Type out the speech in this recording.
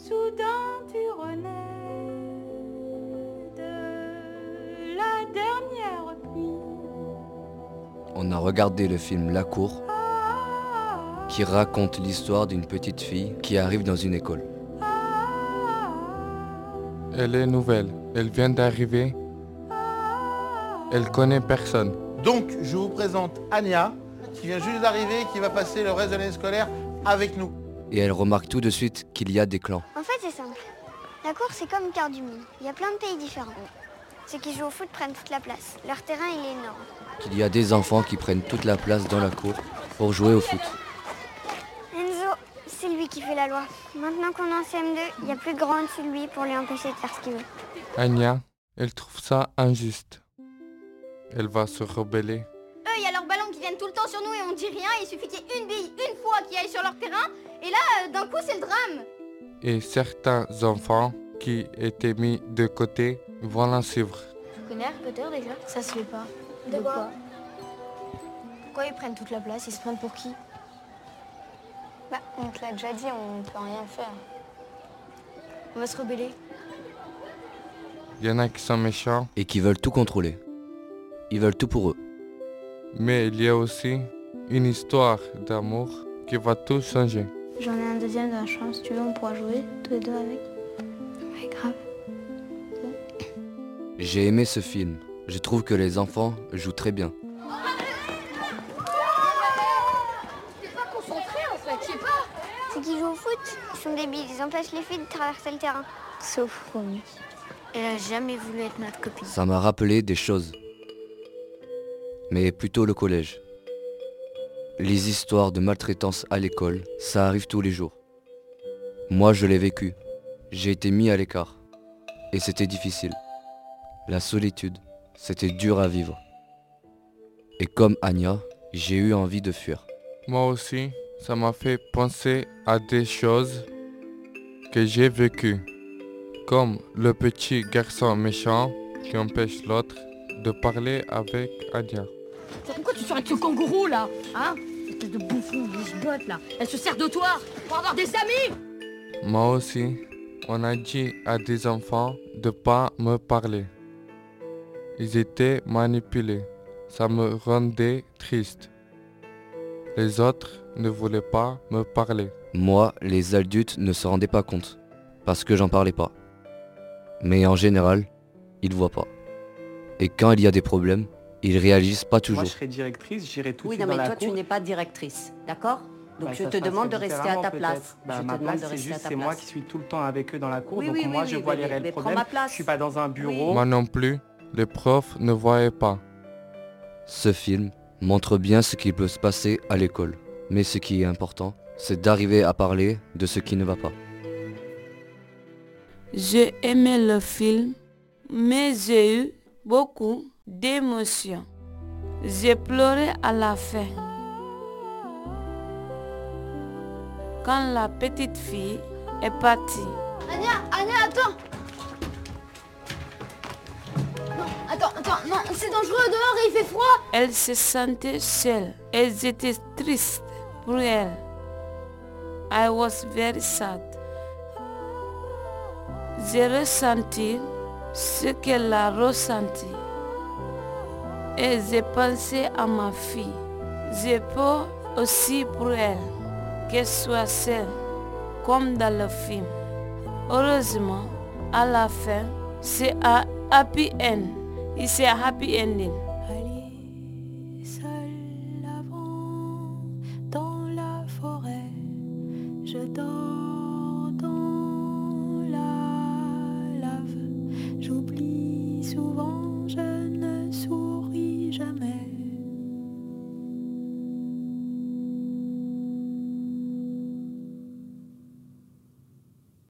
soudain tu renais de la dernière pluie. On a regardé le film La Cour, qui raconte l'histoire d'une petite fille qui arrive dans une école. Elle est nouvelle, elle vient d'arriver, elle connaît personne. Donc, je vous présente Anya, qui vient juste d'arriver, qui va passer le reste de l'année scolaire avec nous. Et elle remarque tout de suite qu'il y a des clans. En fait, c'est simple. La cour, c'est comme une carte du monde. Il y a plein de pays différents. Ceux qui jouent au foot prennent toute la place. Leur terrain, il est énorme. Qu'il y a des enfants qui prennent toute la place dans la cour pour jouer au foot. Enzo, c'est lui qui fait la loi. Maintenant qu'on est en CM2, il n'y a plus de grand au-dessus de lui pour lui empêcher de faire ce qu'il veut. Anya, elle trouve ça injuste. Elle va se rebeller. Eux, il y a leurs ballons qui viennent tout le temps sur nous et on dit rien. Il suffit qu'il y ait une bille, une fois, qui aille sur leur terrain. Et là, d'un coup, c'est le drame. Et certains enfants qui étaient mis de côté vont la suivre. Tu connais Harry Potter déjà? Ça se fait pas. De quoi? Pourquoi ils prennent toute la place? Ils se prennent pour qui? Bah, on te l'a déjà dit, on peut rien faire. On va se rebeller. Il y en a qui sont méchants, Et qui veulent tout contrôler. Ils veulent tout pour eux. mais il y a aussi une histoire d'amour qui va tout changer. J'en ai un deuxième dans la chambre, si tu veux, on pourra jouer tous les deux avec. Ouais, grave. J'ai aimé ce film. Je trouve que les enfants jouent très bien. T'es pas concentré en fait, je sais pas. Ceux qui jouent au foot, ils sont débiles. Ils empêchent les filles de traverser le terrain. Sauf Romy. Elle a jamais voulu être notre copine. Ça m'a rappelé des choses. Mais plutôt le collège. Les histoires de maltraitance à l'école, ça arrive tous les jours. Moi, je l'ai vécu. J'ai été mis à l'écart. Et c'était difficile. La solitude, c'était dur à vivre. Et comme Anya, j'ai eu envie de fuir. Moi aussi, ça m'a fait penser à des choses que j'ai vécues. Comme le petit garçon méchant qui empêche l'autre de parler avec Anya. Pourquoi tu sors avec ce kangourou là? Hein? Espèce de bouffon, lisbotte là. Elle se sert de toi pour avoir des amis. Moi aussi, on a dit à des enfants de pas me parler. Ils étaient manipulés. Ça me rendait triste. Les autres ne voulaient pas me parler. Moi, les adultes ne se rendaient pas compte. Parce que j'en parlais pas. Mais en général, ils voient pas. Et quand il y a des problèmes, ils réagissent pas toujours. Moi, je serais directrice, j'irais tout de Oui, suite non, dans mais la toi, cour. tu n'es pas directrice, d'accord? Donc Bah, je ça te se demande de passerait rester à ta différemment, place. peut-être. Bah, Je te ma demande place, de c'est rester à juste, ta c'est moi place. qui suis tout le temps avec eux dans la cour. Oui, donc oui, moi, oui, je oui, vois oui, les réels mais prends problèmes. ma place. Je suis pas dans un bureau. Moi non plus, les profs ne voyaient pas. Ce film montre bien ce qui peut se passer à l'école. Mais ce qui est important, c'est d'arriver à parler de ce qui ne va pas. J'ai aimé le film, mais j'ai eu beaucoup d'émotions. J'ai pleuré à la fin. Quand la petite fille est partie. Anya, attends. Non, attends, non, c'est dangereux dehors et il fait froid. Elle se sentait seule. Elles étaient tristes pour elle. I was very sad. J'ai ressenti ce qu'elle a ressenti. Et j'ai pensé à ma fille. J'ai peur aussi pour elle, qu'elle soit seule, comme dans le film. Heureusement, à la fin, c'est un happy end. Et c'est un happy ending. Aller seul avant dans la forêt, je dors dans la lave. J'oublie souvent, je ne souris jamais.